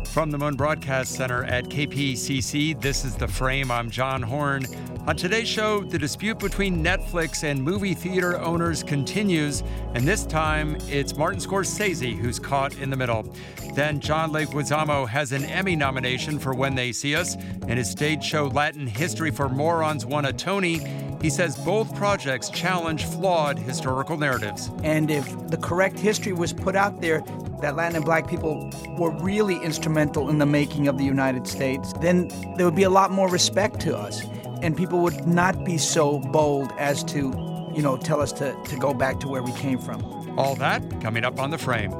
From the Moon Broadcast Center at KPCC, this is The Frame. I'm John Horn. On today's show, the dispute between Netflix and movie theater owners continues, and this time it's Martin Scorsese who's caught in the middle. Then John Leguizamo has an Emmy nomination for When They See Us, and his stage show Latin History for Morons won a Tony. He says both projects challenge flawed historical narratives. And if the correct history was put out there, that Latin and Black people were really instrumental in the making of the United States, then there would be a lot more respect to us. And people would not be so bold as to, tell us to go back to where we came from. All that coming up on The Frame.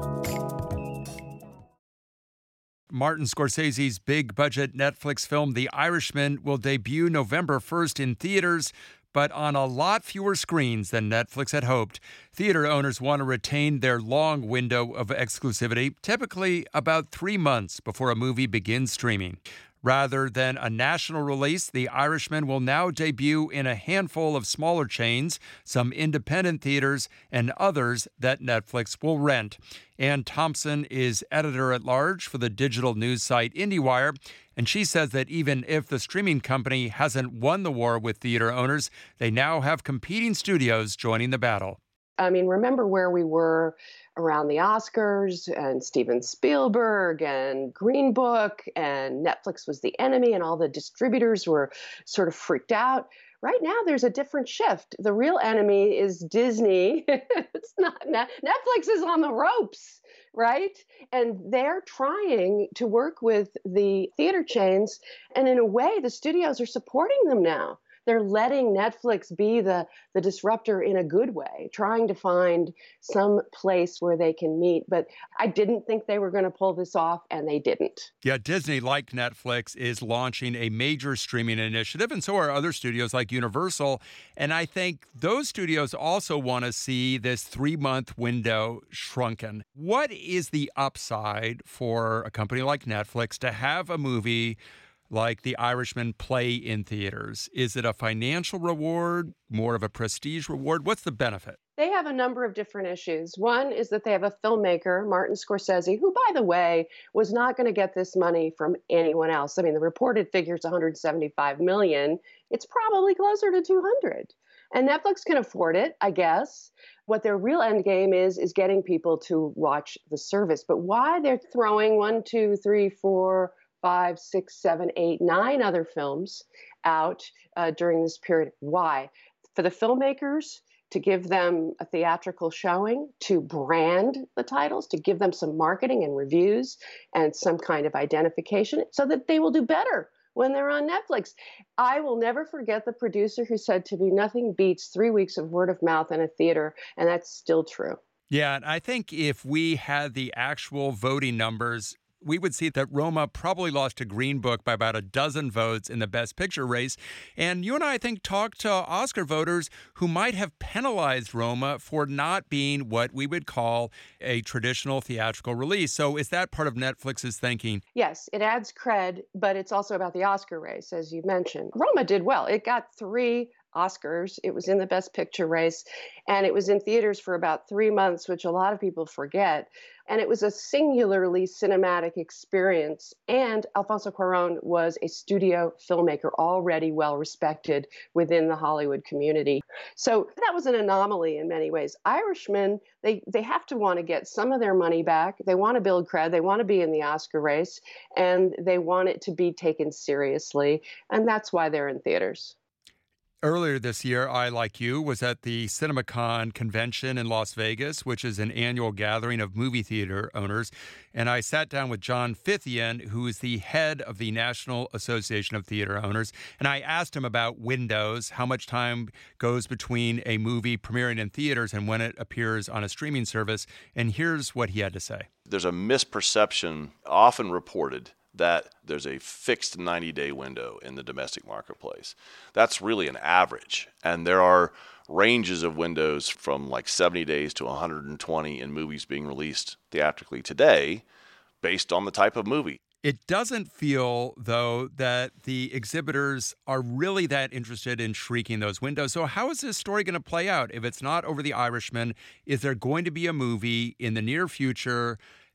Martin Scorsese's big-budget Netflix film The Irishman will debut November 1st in theaters, but on a lot fewer screens than Netflix had hoped. Theater owners want to retain their long window of exclusivity, typically about 3 months before a movie begins streaming. Rather than a national release, The Irishman will now debut in a handful of smaller chains, some independent theaters, and others that Netflix will rent. Ann Thompson is editor-at-large for the digital news site IndieWire, and she says that even if the streaming company hasn't won the war with theater owners, they now have competing studios joining the battle. Remember where we were around the Oscars and Steven Spielberg and Green Book and Netflix was the enemy and all the distributors were sort of freaked out. Right now, there's a different shift. The real enemy is Disney. It's not Netflix is on the ropes, right? And they're trying to work with the theater chains. And in a way, the studios are supporting them now. They're letting Netflix be the disruptor in a good way, trying to find some place where they can meet. But I didn't think they were going to pull this off, and they didn't. Yeah, Disney, like Netflix, is launching a major streaming initiative, and so are other studios like Universal. And I think those studios also want to see this 3-month window shrunken. What is the upside for a company like Netflix to have a movie like The Irishman play in theaters? Is it a financial reward, more of a prestige reward? What's the benefit? They have a number of different issues. One is that they have a filmmaker, Martin Scorsese, who, by the way, was not going to get this money from anyone else. The reported figure is $175 million. It's probably closer to 200. And Netflix can afford it, I guess. What their real end game is getting people to watch the service. But why they're throwing 1, 2, 3, 4, 5, 6, 7, 8, 9 other films out during this period. Why? For the filmmakers, to give them a theatrical showing, to brand the titles, to give them some marketing and reviews and some kind of identification so that they will do better when they're on Netflix. I will never forget the producer who said to me, nothing beats 3 weeks of word of mouth in a theater, and that's still true. Yeah, and I think if we had the actual voting numbers, we would see that Roma probably lost to Green Book by about a dozen votes in the Best Picture race. And you and I think, talked to Oscar voters who might have penalized Roma for not being what we would call a traditional theatrical release. So is that part of Netflix's thinking? Yes, it adds cred, but it's also about the Oscar race, as you mentioned. Roma did well. It got 3 Oscars. It was in the Best Picture race, and it was in theaters for about 3 months, which a lot of people forget. And it was a singularly cinematic experience. And Alfonso Cuarón was a studio filmmaker already well respected within the Hollywood community. So that was an anomaly in many ways. Irishmen, they have to want to get some of their money back. They want to build cred. They want to be in the Oscar race, and they want it to be taken seriously. And that's why they're in theaters. Earlier this year, I, like you, was at the CinemaCon convention in Las Vegas, which is an annual gathering of movie theater owners. And I sat down with John Fithian, who is the head of the National Association of Theater Owners. And I asked him about windows, how much time goes between a movie premiering in theaters and when it appears on a streaming service. And here's what he had to say. There's a misperception often reported that there's a fixed 90-day window in the domestic marketplace. That's really an average. And there are ranges of windows from like 70 days to 120 in movies being released theatrically today based on the type of movie. It doesn't feel, though, that the exhibitors are really that interested in shrinking those windows. So how is this story going to play out? If it's not over The Irishman, is there going to be a movie in the near future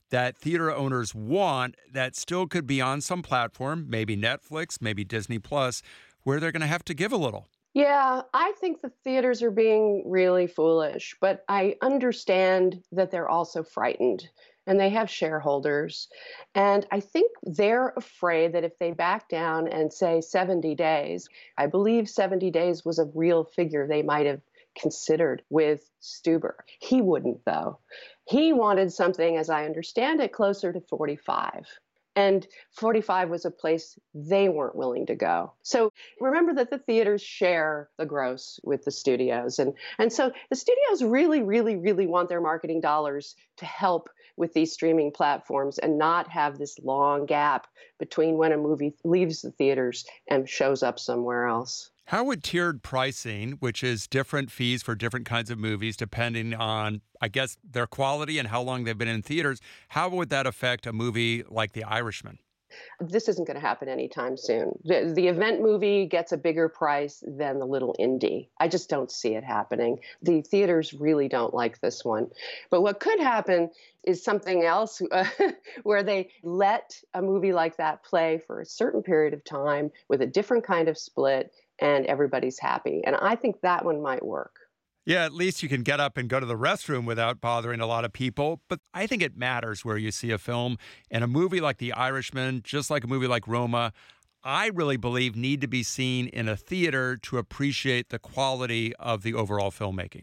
that theater owners want that still could be on some platform, maybe Netflix, maybe Disney Plus, where they're going to have to give a little? Yeah, I think the theaters are being really foolish, but I understand that they're also frightened and they have shareholders. And I think they're afraid that if they back down and say 70 days, I believe 70 days was a real figure they might have considered with Stuber. He wouldn't, though. He wanted something, as I understand it, closer to 45. And 45 was a place they weren't willing to go. So remember that the theaters share the gross with the studios. And so the studios really, really, really want their marketing dollars to help with these streaming platforms and not have this long gap between when a movie leaves the theaters and shows up somewhere else. How would tiered pricing, which is different fees for different kinds of movies depending on, I guess, their quality and how long they've been in theaters, how would that affect a movie like The Irishman? This isn't going to happen anytime soon. The event movie gets a bigger price than the little indie. I just don't see it happening. The theaters really don't like this one. But what could happen is something else where they let a movie like that play for a certain period of time with a different kind of split, and everybody's happy. And I think that one might work. Yeah, at least you can get up and go to the restroom without bothering a lot of people. But I think it matters where you see a film. And a movie like The Irishman, just like a movie like Roma, I really believe need to be seen in a theater to appreciate the quality of the overall filmmaking.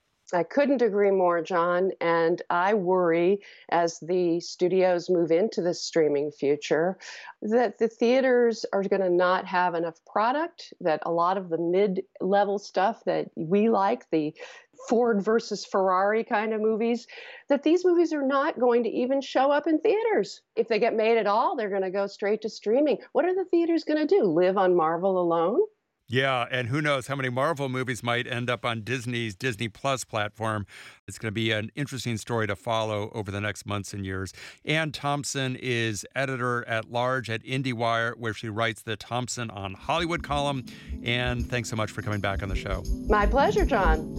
I couldn't agree more, John. And I worry as the studios move into the streaming future that the theaters are going to not have enough product, that a lot of the mid-level stuff that we like, the Ford versus Ferrari kind of movies, that these movies are not going to even show up in theaters. If they get made at all, they're going to go straight to streaming. What are the theaters going to do? Live on Marvel alone? Yeah, and who knows how many Marvel movies might end up on Disney's Disney Plus platform. It's going to be an interesting story to follow over the next months and years. Anne Thompson is editor-at-large at IndieWire, where she writes the Thompson on Hollywood column. And thanks so much for coming back on the show. My pleasure, John.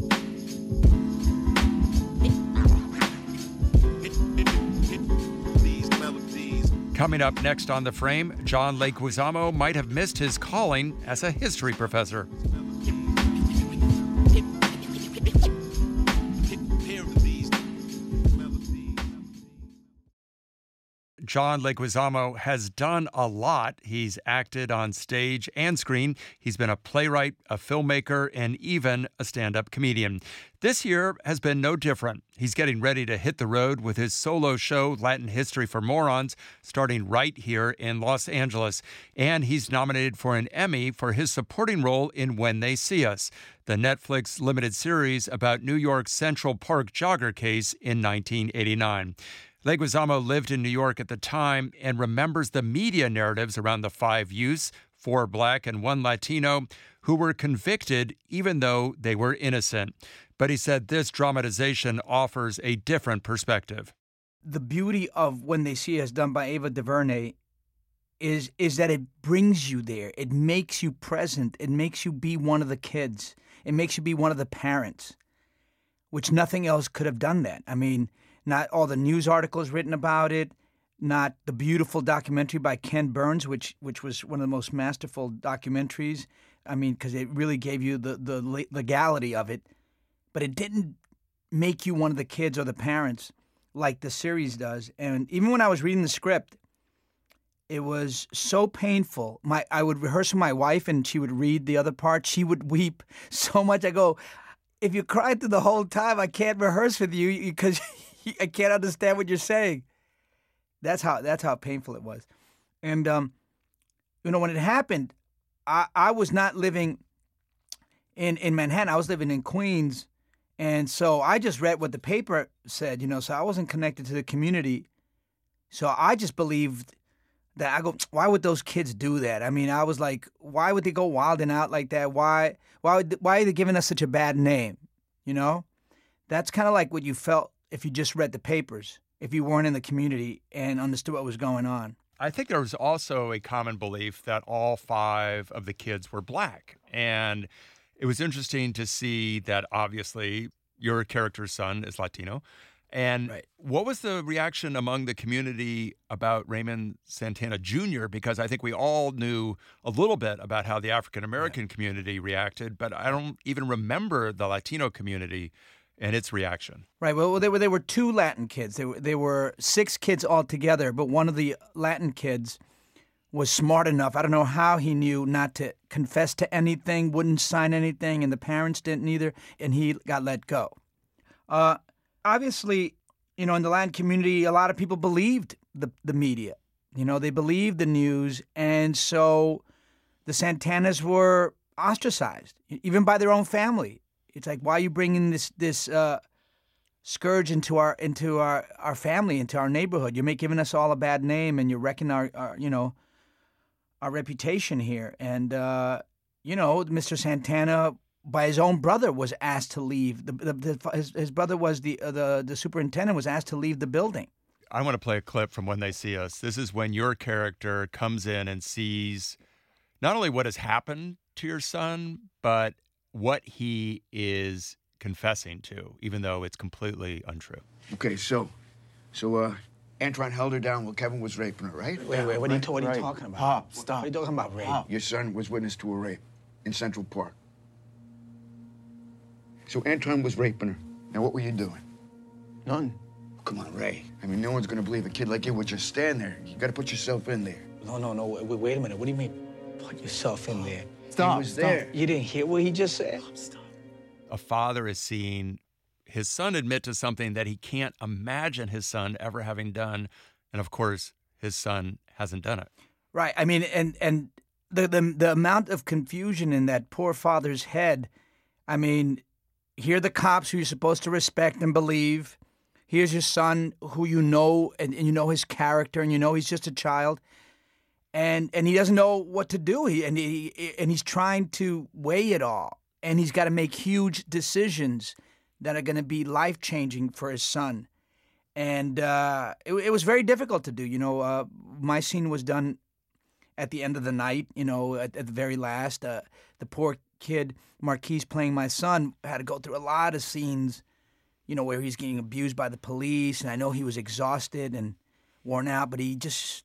Coming up next on The Frame, John Leguizamo might have missed his calling as a history professor. John Leguizamo has done a lot. He's acted on stage and screen. He's been a playwright, a filmmaker, and even a stand-up comedian. This year has been no different. He's getting ready to hit the road with his solo show, Latin History for Morons, starting right here in Los Angeles. And he's nominated for an Emmy for his supporting role in When They See Us, the Netflix limited series about New York's Central Park jogger case in 1989. Leguizamo lived in New York at the time and remembers the media narratives around the 5 youths, 4 Black and 1 Latino, who were convicted even though they were innocent. But he said this dramatization offers a different perspective. The beauty of When They See Us, done by Ava DuVernay, is that it brings you there. It makes you present. It makes you be one of the kids. It makes you be one of the parents, which nothing else could have done that. I mean, not all the news articles written about it, not the beautiful documentary by Ken Burns, which was one of the most masterful documentaries. I mean, because it really gave you the legality of it. But it didn't make you one of the kids or the parents like the series does. And even when I was reading the script, it was so painful. I would rehearse with my wife, and she would read the other part. She would weep so much. I go, if you cried through the whole time, I can't rehearse with you because I can't understand what you're saying. That's how painful it was. And, when it happened, I was not living in Manhattan. I was living in Queens. And so I just read what the paper said, so I wasn't connected to the community. So I just believed that why would those kids do that? I mean, I was like, why would they go wilding out like that? Why are they giving us such a bad name? That's kind of like what you felt if you just read the papers, if you weren't in the community and understood what was going on. I think there was also a common belief that all 5 of the kids were Black. And it was interesting to see that obviously your character's son is Latino. And Right. what was the reaction among the community about Raymond Santana Jr.? Because I think we all knew a little bit about how the African-American community reacted, but I don't even remember the Latino community and its reaction. Right. Well, they were two Latin kids. They were 6 kids altogether, but one of the Latin kids was smart enough. I don't know how he knew not to confess to anything, wouldn't sign anything, and the parents didn't either, and he got let go. Obviously, in the Latin community, a lot of people believed the media. They believed the news, and so the Santanas were ostracized, even by their own family. It's like, why are you bringing this scourge into our family, into our neighborhood? You're giving us all a bad name, and you're wrecking our reputation here. And Mr. Santana, by his own brother, was asked to leave. His brother was the superintendent, was asked to leave the building. I want to play a clip from When They See Us. This is when your character comes in and sees not only what has happened to your son, but what he is confessing to, even though it's completely untrue. Okay, so Antoine held her down while Kevin was raping her, right? Wait, what are you talking about? Pop, Stop. What are you talking about, rape? Your son was witness to a rape in Central Park. So Antoine was raping her. Now, what were you doing? None. Come on, Ray. I mean, no one's gonna believe a kid like you would just stand there. You gotta put yourself in there. No. Wait a minute. What do you mean, put yourself in there? Stop. He was there. You didn't hear what he just said? Stop. A father is seeing his son admit to something that he can't imagine his son ever having done. And of course, his son hasn't done it. Right. I mean, and the amount of confusion in that poor father's head. I mean, here are the cops who you're supposed to respect and believe. Here's your son who you know, and you know his character, and you know he's just a child. And he doesn't know what to do. He's trying to weigh it all. And he's got to make huge decisions that are going to be life-changing for his son. And it was very difficult to do. My scene was done at the end of the night, at the very last. The poor kid, Marquise, playing my son, had to go through a lot of scenes, where he's getting abused by the police. And I know he was exhausted and worn out, but he just...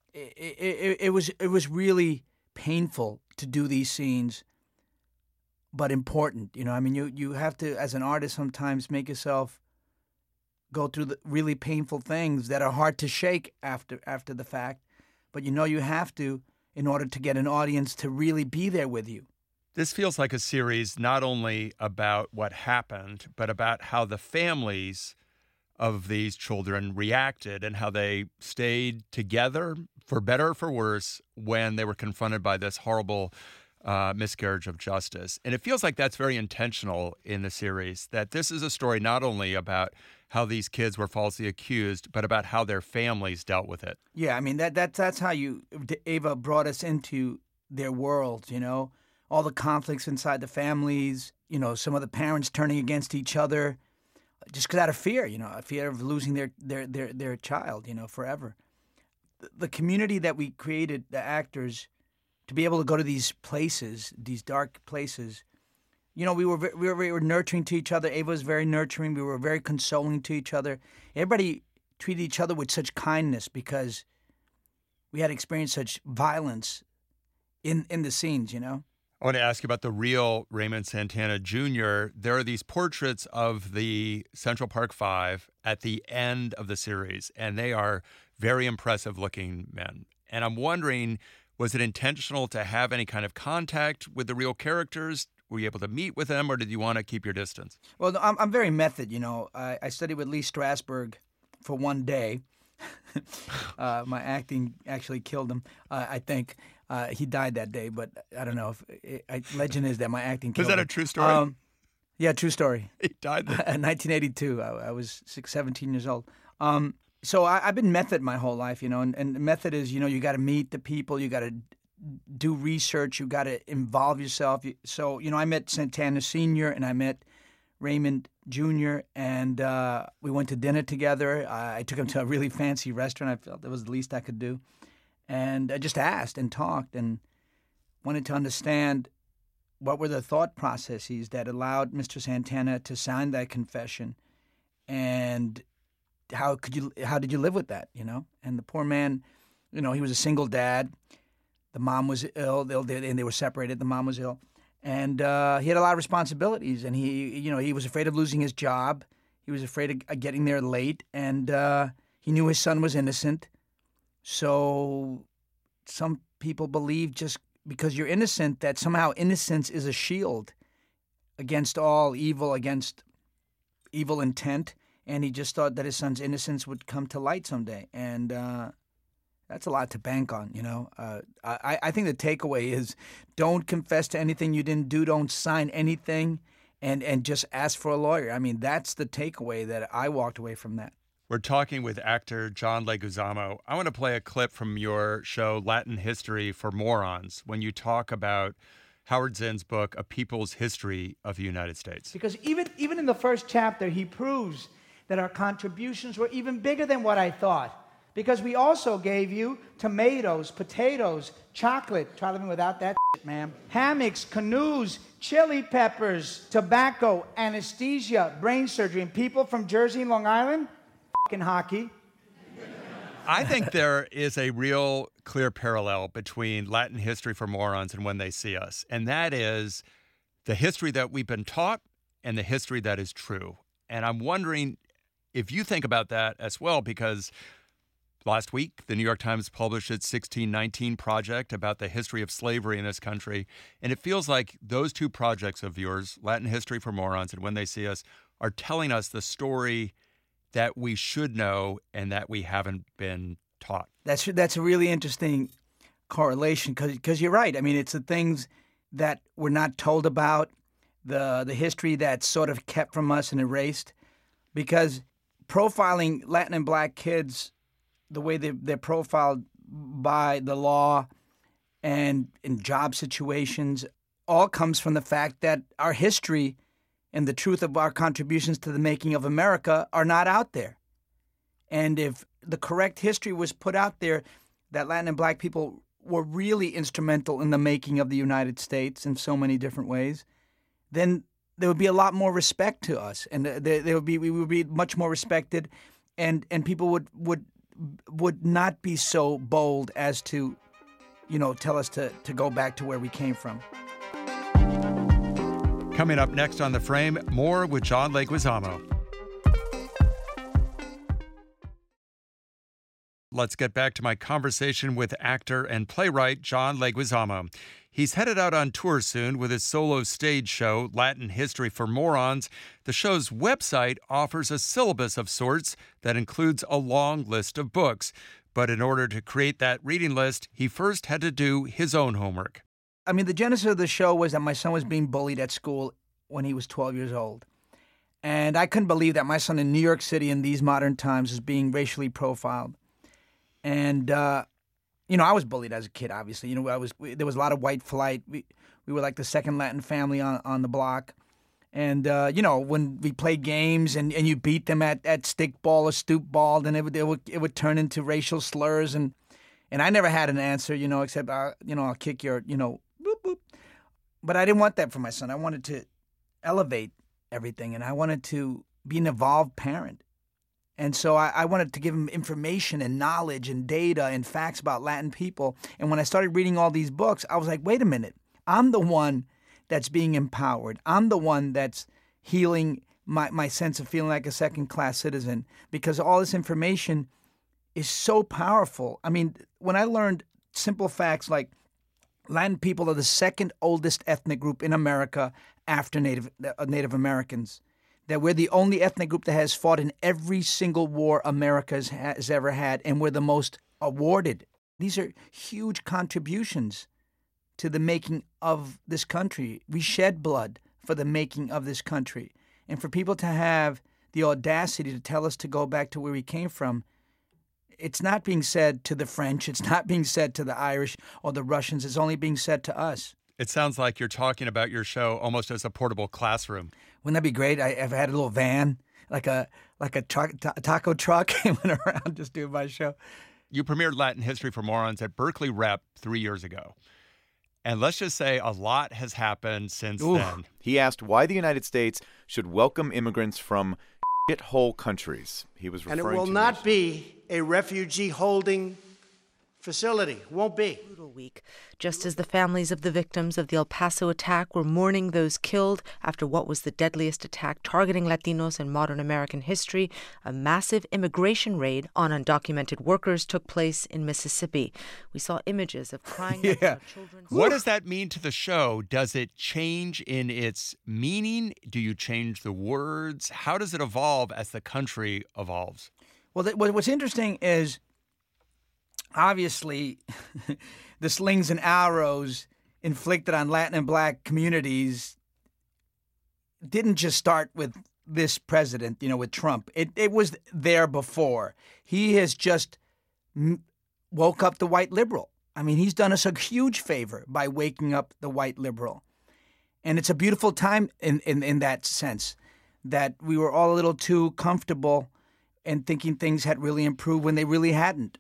It was really painful to do these scenes, but important. I mean, you have to, as an artist, sometimes make yourself go through the really painful things that are hard to shake after the fact, but you have to in order to get an audience to really be there with you. This feels like a series not only about what happened, but about how the families of these children reacted and how they stayed together, for better or for worse, when they were confronted by this horrible miscarriage of justice. And it feels like that's very intentional in the series, that this is a story not only about how these kids were falsely accused, but about how their families dealt with it. Yeah, I mean, that's how Ava brought us into their worlds, all the conflicts inside the families, some of the parents turning against each other, just out of fear, a fear of losing their child, forever. The community that we created, the actors, to be able to go to these places, these dark places, we were nurturing to each other. Ava was very nurturing. We were very consoling to each other. Everybody treated each other with such kindness because we had experienced such violence in the scenes, I want to ask you about the real Raymond Santana Jr. There are these portraits of the Central Park Five at the end of the series, and they are very impressive-looking men. And I'm wondering, was it intentional to have any kind of contact with the real characters? Were you able to meet with them, or did you want to keep your distance? Well, I'm very method, I studied with Lee Strasberg for one day. My acting actually killed him, I think. He died that day, but I don't know. Legend is that my acting killed him. Is that a true story? Yeah, true story. He died then? In 1982. I was 17 years old. So I've been method my whole life, and method is, you got to meet the people, you got to do research, you got to involve yourself. So, I met Santana Sr. and I met Raymond Jr., and we went to dinner together. I took him to a really fancy restaurant. I felt that was the least I could do. And I just asked and talked and wanted to understand what were the thought processes that allowed Mr. Santana to sign that confession and how did you live with that, you know? And the poor man, you know, he was a single dad. The mom was ill, and they were separated. The mom was ill. And he had a lot of responsibilities, and he was afraid of losing his job. He was afraid of getting there late, and he knew his son was innocent. So some people believe just because you're innocent that somehow innocence is a shield against all evil, against evil intent. And he just thought that his son's innocence would come to light someday. And that's a lot to bank on, you know. I think the takeaway is don't confess to anything you didn't do. Don't sign anything and just ask for a lawyer. I mean, that's the takeaway that I walked away from that. We're talking with actor John Leguizamo. I want to play a clip from your show, Latin History for Morons, when you talk about Howard Zinn's book, A People's History of the United States. Because even in the first chapter, he proves that our contributions were even bigger than what I thought. Because we also gave you tomatoes, potatoes, chocolate. Try living without that shit, ma'am. Hammocks, canoes, chili peppers, tobacco, anesthesia, brain surgery, and people from Jersey and Long Island, fucking hockey. I think there is a real clear parallel between Latin History for Morons and When They See Us, and that is the history that we've been taught and the history that is true. And I'm wondering if you think about that as well, because last week, the New York Times published its 1619 project about the history of slavery in this country. And it feels like those two projects of yours, Latin History for Morons and When They See Us, are telling us the story that we should know and that we haven't been taught. That's a really interesting correlation because you're right. I mean, it's the things that we're not told about, the history that's sort of kept from us and erased. Because profiling Latin and Black kids the way they're profiled by the law and in job situations all comes from the fact that our history and the truth of our contributions to the making of America are not out there. And if the correct history was put out there, that Latin and Black people were really instrumental in the making of the United States in so many different ways, then there would be a lot more respect to us, and we would be much more respected, and people would not be so bold as to, you know, tell us to go back to where we came from. Coming up next on The Frame, more with John Leguizamo. Let's get back to my conversation with actor and playwright John Leguizamo. He's headed out on tour soon with his solo stage show, Latin History for Morons. The show's website offers a syllabus of sorts that includes a long list of books. But in order to create that reading list, he first had to do his own homework. I mean, the genesis of the show was that my son was being bullied at school when he was 12 years old. And I couldn't believe that my son in New York City in these modern times is being racially profiled. And, you know, I was bullied as a kid, obviously. You know, there was a lot of white flight. We were like the second Latin family on the block. And, you know, when we played games and you beat them at stickball or stoop ball, then it would turn into racial slurs. And I never had an answer, you know, except, you know, I'll kick your, you know, boop, boop. But I didn't want that for my son. I wanted to elevate everything, and I wanted to be an evolved parent. And so I wanted to give him information and knowledge and data and facts about Latin people. And when I started reading all these books, I was like, wait a minute. I'm the one that's being empowered. I'm the one that's healing my sense of feeling like a second-class citizen, because all this information is so powerful. I mean, when I learned simple facts like Latin people are the second oldest ethnic group in America after Native Americans, that we're the only ethnic group that has fought in every single war America has ever had, and we're the most awarded. These are huge contributions to the making of this country. We shed blood for the making of this country. And for people to have the audacity to tell us to go back to where we came from, it's not being said to the French, it's not being said to the Irish or the Russians, it's only being said to us. It sounds like you're talking about your show almost as a portable classroom. Wouldn't that be great? I've had a little van, like a taco truck, and went around just doing my show. You premiered Latin History for Morons at Berkeley Rep 3 years ago. And let's just say a lot has happened since then. He asked why the United States should welcome immigrants from shithole countries. He was referring to. And it will not be a refugee holding facility. Won't be. Brutal week, just as the families of the victims of the El Paso attack were mourning those killed after what was the deadliest attack targeting Latinos in modern American history. A massive immigration raid on undocumented workers took place in Mississippi. We saw images of crying children. What does that mean to the show? Does it change in its meaning? Do you change the words? How does it evolve as the country evolves? Well, what's interesting is, obviously, the slings and arrows inflicted on Latin and Black communities didn't just start with this president, with Trump. It was there before. He has just woke up the white liberal. I mean, he's done us a huge favor by waking up the white liberal. And it's a beautiful time in that sense, that we were all a little too comfortable and thinking things had really improved when they really hadn't.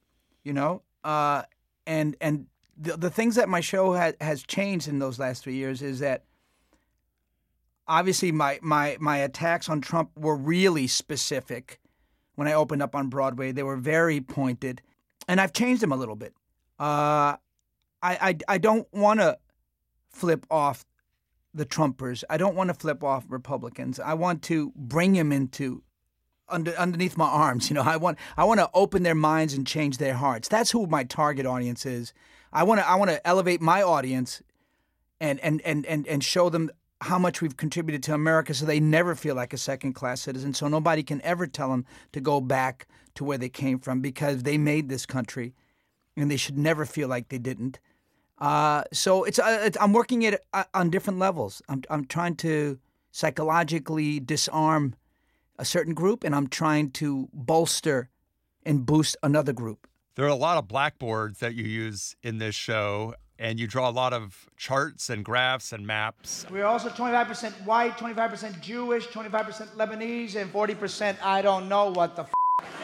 And the things that my show has changed in those last 3 years is that obviously my attacks on Trump were really specific when I opened up on Broadway. They were very pointed, and I've changed them a little bit. I don't want to flip off the Trumpers. I don't want to flip off Republicans. I want to bring them into underneath my arms. I want to open their minds and change their hearts. That's who my target audience is. I want to elevate my audience and show them how much we've contributed to America, so they never feel like a second-class citizen, so nobody can ever tell them to go back to where they came from, because they made this country and they should never feel like they didn't. So I'm working it on different levels. I'm trying to psychologically disarm a certain group, and I'm trying to bolster and boost another group. There are a lot of blackboards that you use in this show, and you draw a lot of charts and graphs and maps. We're also 25% white, 25% Jewish, 25% Lebanese, and 40% I don't know what the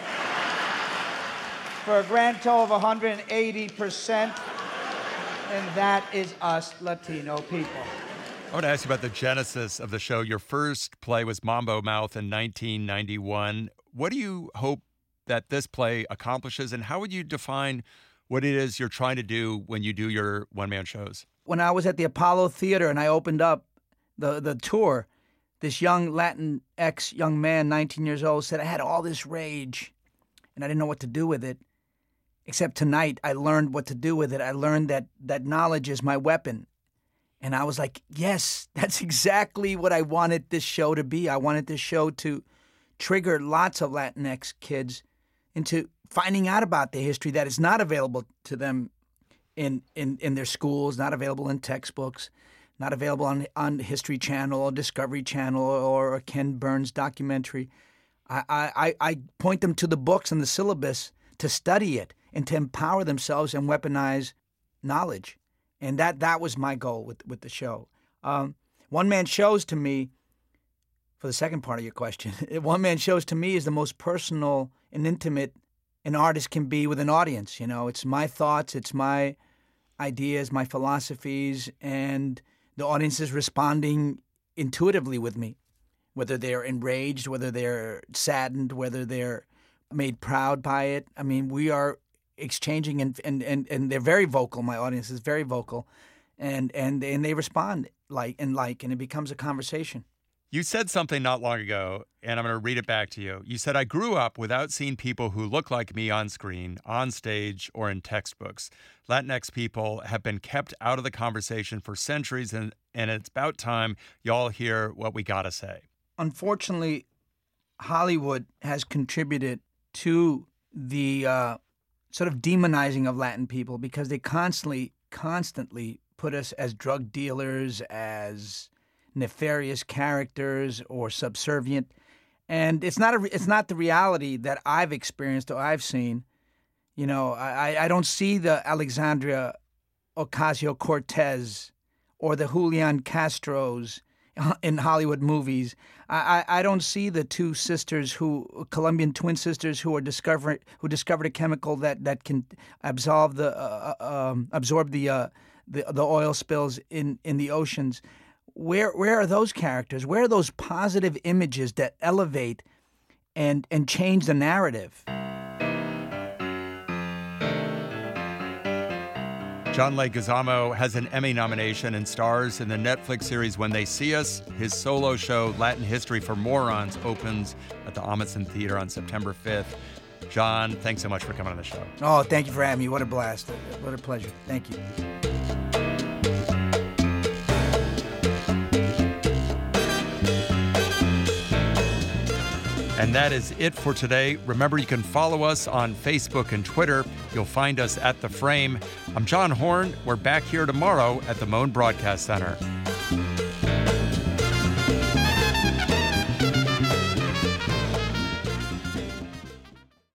for a grand total of 180%, and that is us Latino people. I want to ask you about the genesis of the show. Your first play was Mambo Mouth in 1991. What do you hope that this play accomplishes, and how would you define what it is you're trying to do when you do your one-man shows? When I was at the Apollo Theater and I opened up the tour, this young Latinx young man, 19 years old, said I had all this rage and I didn't know what to do with it. Except tonight, I learned what to do with it. I learned that knowledge is my weapon. And I was like, yes, that's exactly what I wanted this show to be. I wanted this show to trigger lots of Latinx kids into finding out about the history that is not available to them in their schools, not available in textbooks, not available on History Channel or Discovery Channel or a Ken Burns documentary. I point them to the books and the syllabus to study it and to empower themselves and weaponize knowledge. And that was my goal with the show. One-man shows to me, for the second part of your question, one-man shows to me is the most personal and intimate an artist can be with an audience. It's my thoughts, it's my ideas, my philosophies, and the audience is responding intuitively with me, whether they're enraged, whether they're saddened, whether they're made proud by it. I mean, we are exchanging, and they're very vocal. My audience is very vocal, and they respond and it becomes a conversation. You said something not long ago, and I'm going to read it back to you. You said, I grew up without seeing people who look like me on screen, on stage, or in textbooks. Latinx people have been kept out of the conversation for centuries, and it's about time y'all hear what we got to say. Unfortunately, Hollywood has contributed to the sort of demonizing of Latin people because they constantly put us as drug dealers, as nefarious characters, or subservient. And it's not the reality that I've experienced or I've seen. I don't see the Alexandria Ocasio-Cortez or the Julian Castros in Hollywood movies. I don't see the two sisters Colombian twin sisters who discovered a chemical that can absorb the oil spills in the oceans. Where are those characters? Where are those positive images that elevate and change the narrative. John Leguizamo has an Emmy nomination and stars in the Netflix series When They See Us. His solo show, Latin History for Morons, opens at the Ahmanson Theater on September 5th. John, thanks so much for coming on the show. Oh, thank you for having me. What a blast. What a pleasure. Thank you. And that is it for today. Remember, you can follow us on Facebook and Twitter. You'll find us at The Frame. I'm John Horn. We're back here tomorrow at the Moan Broadcast Center.